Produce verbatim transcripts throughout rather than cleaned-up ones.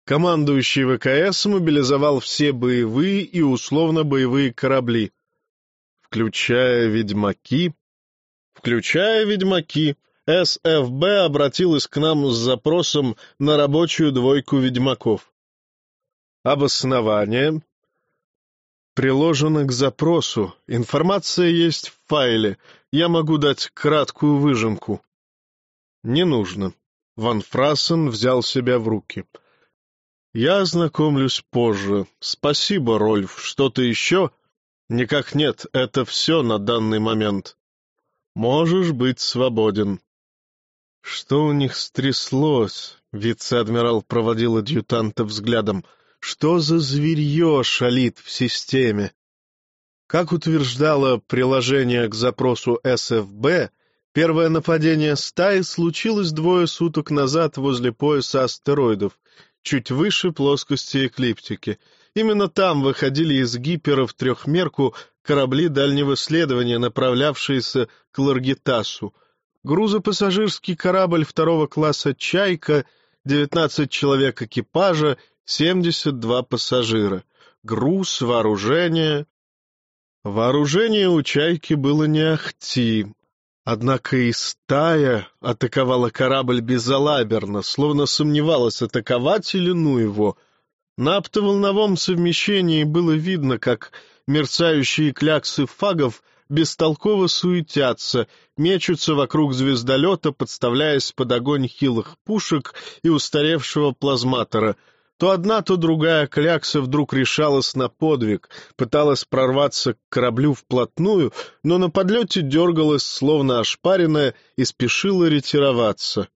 Командующий ВКС мобилизовал все боевые и условно-боевые корабли, включая «Ведьмаки». Включая «Ведьмаки», СФБ обратилась к нам с запросом на рабочую двойку «Ведьмаков». Обоснование приложено к запросу. Информация есть в файле. Я могу дать краткую выжимку. Не нужно. Ван Фрассен взял себя в руки. Я ознакомлюсь позже. Спасибо, Рольф. Что-то еще? Никак нет. Это все на данный момент. Можешь быть свободен. Что у них стряслось? Вице-адмирал проводил адъютанта взглядом. Что за зверье шалит в системе? Как утверждало приложение к запросу СФБ, первое нападение стаи случилось двое суток назад возле пояса астероидов, чуть выше плоскости эклиптики. Именно там выходили из гипера в трехмерку корабли дальнего следования, направлявшиеся к Ларгитасу. Грузопассажирский корабль второго класса «Чайка», девятнадцать человек экипажа, семьдесят два пассажира. Груз, вооружение... Вооружение у «Чайки» было не ахти. Однако и стая атаковала корабль безалаберно, словно сомневалась, атаковать или ну его. На оптоволновом совмещении было видно, как мерцающие кляксы фагов бестолково суетятся, мечутся вокруг звездолета, подставляясь под огонь хилых пушек и устаревшего плазматора. То одна, то другая клякса вдруг решалась на подвиг, пыталась прорваться к кораблю вплотную, но на подлете дергалась, словно ошпаренная, и спешила ретироваться.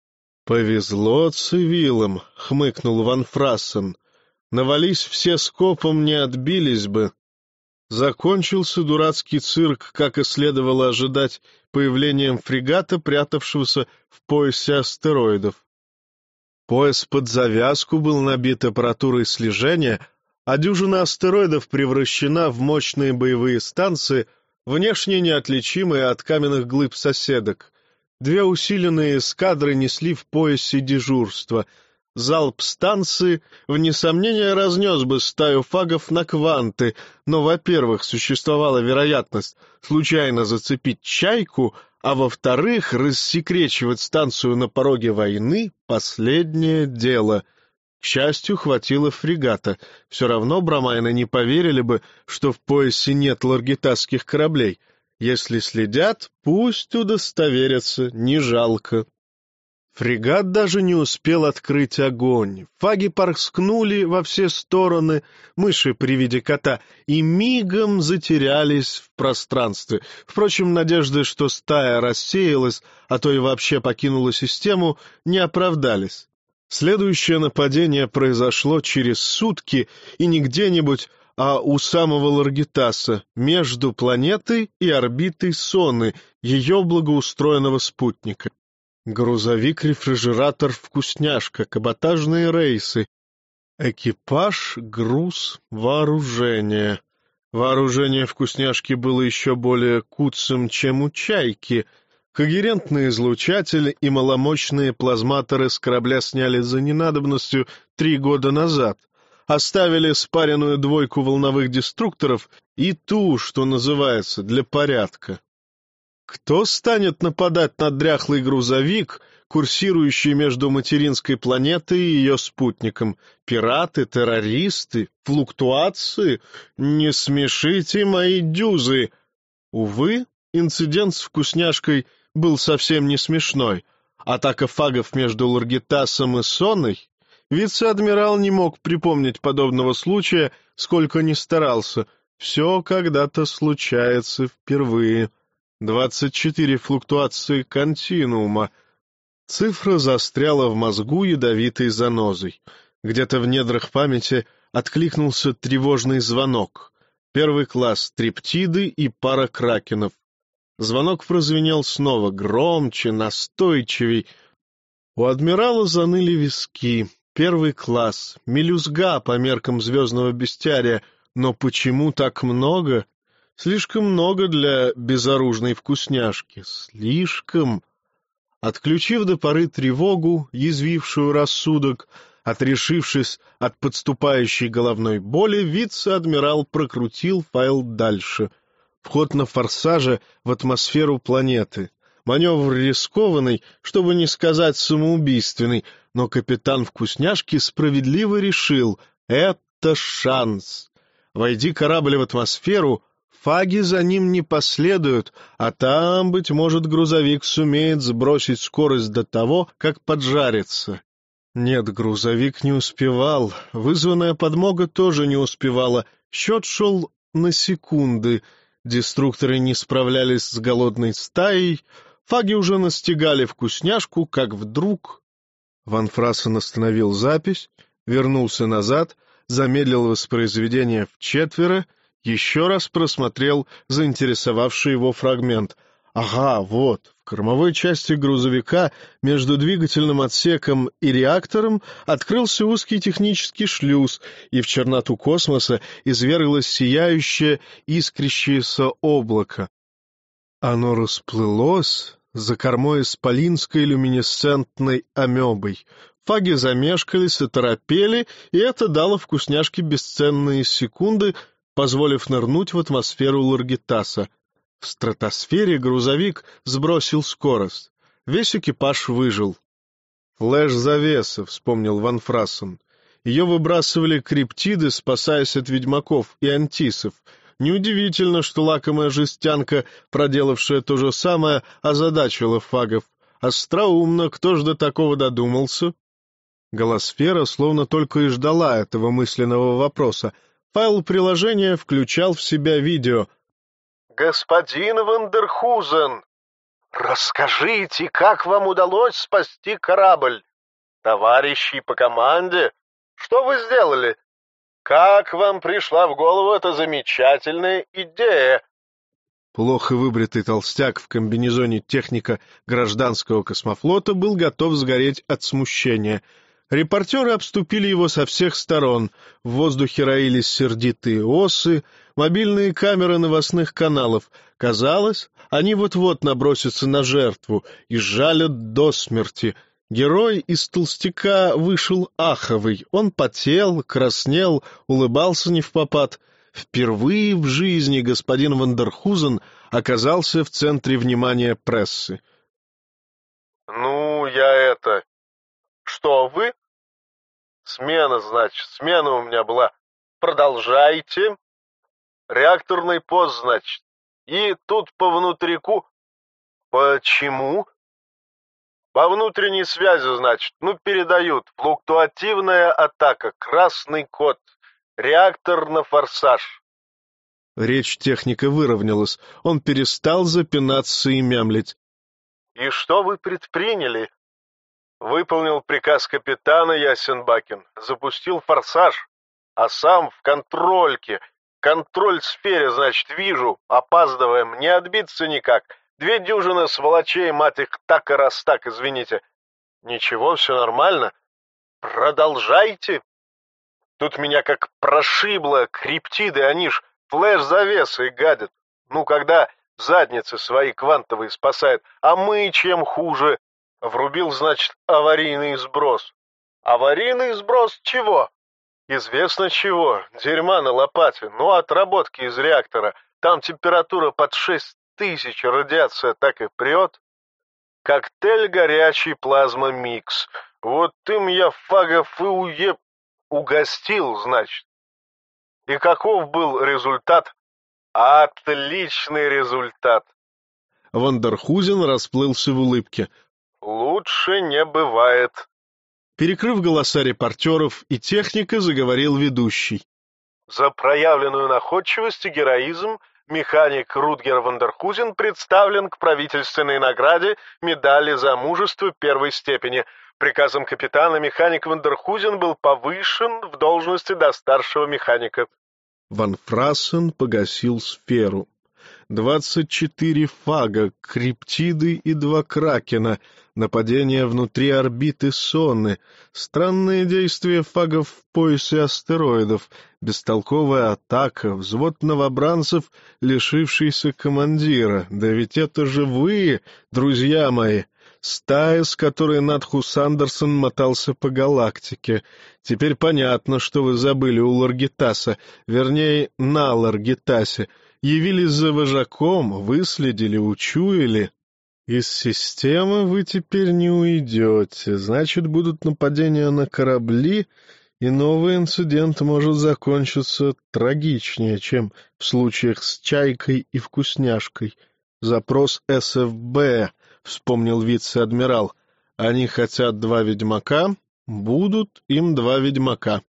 «Повезло цивилам», — хмыкнул Ван Фрассен. «Навались все скопом, не отбились бы». Закончился дурацкий цирк, как и следовало ожидать, появлением фрегата, прятавшегося в поясе астероидов. Пояс под завязку был набит аппаратурой слежения, а дюжина астероидов превращена в мощные боевые станции, внешне неотличимые от каменных глыб соседок. Две усиленные эскадры несли в поясе дежурство. Залп станции, вне сомнения, разнес бы стаю фагов на кванты, но, во-первых, существовала вероятность случайно зацепить «Чайку», а во-вторых, рассекречивать станцию на пороге войны — последнее дело. К счастью, хватило фрегата. Все равно брамайны не поверили бы, что в поясе нет ларгитасских кораблей. Если следят, пусть удостоверятся, не жалко. Фрегат даже не успел открыть огонь. Фаги порскнули во все стороны, мыши при виде кота, и мигом затерялись в пространстве. Впрочем, надежды, что стая рассеялась, а то и вообще покинула систему, не оправдались. Следующее нападение произошло через сутки, и не где-нибудь, а у самого Ларгитаса, между планетой и орбитой Соны, ее благоустроенного спутника. Грузовик-рефрижератор «Вкусняшка», каботажные рейсы. Экипаж, груз, вооружение. Вооружение «Вкусняшки» было еще более куцым, чем у «Чайки». Когерентные излучатели и маломощные плазматоры с корабля сняли за ненадобностью три года назад. Оставили спаренную двойку волновых деструкторов и ту, что называется, для порядка. Кто станет нападать на дряхлый грузовик, курсирующий между материнской планетой и ее спутником? Пираты, террористы, флуктуации? Не смешите мои дюзы! Увы, инцидент с «Вкусняшкой» был совсем не смешной. Атака фагов между Ларгитасом и Соной? Вице-адмирал не мог припомнить подобного случая, сколько ни старался. Все когда-то случается впервые. Двадцать четыре флуктуации континуума. Цифра застряла в мозгу ядовитой занозой. Где-то в недрах памяти откликнулся тревожный звонок. Первый класс триптиды и пара кракенов. Звонок прозвенел снова, громче, настойчивей. У адмирала заныли виски. Первый класс, мелюзга по меркам звездного бестиария, но почему так много? Слишком много для безоружной «Вкусняшки. Слишком. Отключив до поры тревогу, язвившую рассудок, Отрешившись от подступающей головной боли, вице-адмирал прокрутил файл дальше. Вход на форсаже в атмосферу планеты. Маневр рискованный, чтобы не сказать самоубийственный, но капитан Вкусняшки справедливо решил — это шанс. Войди корабль в атмосферу, фаги за ним не последуют, а там, быть может, грузовик сумеет сбросить скорость до того, как поджарится. Нет, грузовик не успевал, вызванная подмога тоже не успевала, счет шел на секунды, деструкторы не справлялись с голодной стаей, фаги уже настигали Вкусняшку, как вдруг... Ван Фрассен остановил запись, вернулся назад, замедлил воспроизведение вчетверо, еще раз просмотрел заинтересовавший его фрагмент. Ага, вот, в кормовой части грузовика между двигательным отсеком и реактором открылся узкий технический шлюз, и в черноту космоса изверглось сияющее, искрящееся облако. Оно расплылось за кормой исполинской люминесцентной амебой. Фаги замешкались и торопели, и это дало Вкусняшке бесценные секунды, позволив нырнуть в атмосферу Ларгитаса. В стратосфере грузовик сбросил скорость. Весь экипаж выжил. «Флэш-завеса», — вспомнил Ван Фрассен. Ее выбрасывали криптиды, спасаясь от ведьмаков и антисов. Неудивительно, что лакомая жестянка, проделавшая то же самое, озадачила фагов. Остроумно, кто ж до такого додумался? Голосфера словно только и ждала этого мысленного вопроса. Файл приложения включал в себя видео. «Господин Вандерхузен, расскажите, как вам удалось спасти корабль? Товарищи по команде, что вы сделали? Как вам пришла в голову эта замечательная идея?» Плохо выбритый толстяк в комбинезоне техника гражданского космофлота был готов сгореть от смущения. Репортеры обступили его со всех сторон. В воздухе роились сердитые осы, мобильные камеры новостных каналов. Казалось, они вот-вот набросятся на жертву и жалят до смерти. Герой из толстяка вышел аховый. Он потел, краснел, улыбался невпопад. Впервые в жизни господин Вандерхузен оказался в центре внимания прессы. — Ну, я это... Что вы? Смена, значит, смена у меня была. Продолжайте. Реакторный пост, значит. И тут по внутрику... Почему? По внутренней связи, значит. Ну, передают. Флуктуативная атака. Красный код. Реактор на форсаж. Речь техника выровнялась. Он перестал запинаться и мямлить. И что вы предприняли? Выполнил приказ капитана Ясенбакен, запустил форсаж, а сам в контрольке, контроль-сфере, значит, вижу, опаздываем, не отбиться никак. Две дюжины сволочей, мать их, так и раз так, извините. Ничего, все нормально. Продолжайте. Тут меня как прошибло, криптиды, они ж флеш-завесы гадят. Ну, когда задницы свои квантовые спасают, а мы чем хуже? Врубил, значит, аварийный сброс. Аварийный сброс чего? Известно чего. Дерьма на лопате. Ну, отработки из реактора. Там температура под шесть тысяч, радиация так и прет. Коктейль горячий плазма-микс. Вот им я фагов и уеб... угостил, значит. И каков был результат? Отличный результат. Вандерхузен расплылся в улыбке. Лучше не бывает. Перекрыв голоса репортеров и техника, заговорил ведущий. За проявленную находчивость и героизм механик Рутгер Вандерхузен представлен к правительственной награде медали за мужество первой степени. Приказом капитана механик Вандерхузен был повышен в должности до старшего механика. Ван Фрассен погасил сферу. Двадцать четыре фага, криптиды и два кракена, нападение внутри орбиты Сонны, странные действия фагов в поясе астероидов, бестолковая атака, взвод новобранцев, лишившийся командира. Да ведь это же вы, друзья мои! Стая, с которой Надху Сандерсон мотался по галактике. Теперь понятно, что вы забыли у Ларгитаса, вернее, на Ларгитасе. Явились за вожаком, выследили, учуяли. Из системы вы теперь не уйдете. Значит, будут нападения на корабли, и новый инцидент может закончиться трагичнее, чем в случаях с Чайкой и Вкусняшкой. Запрос эс эф бэ, вспомнил вице-адмирал. Они хотят два ведьмака, будут им два ведьмака.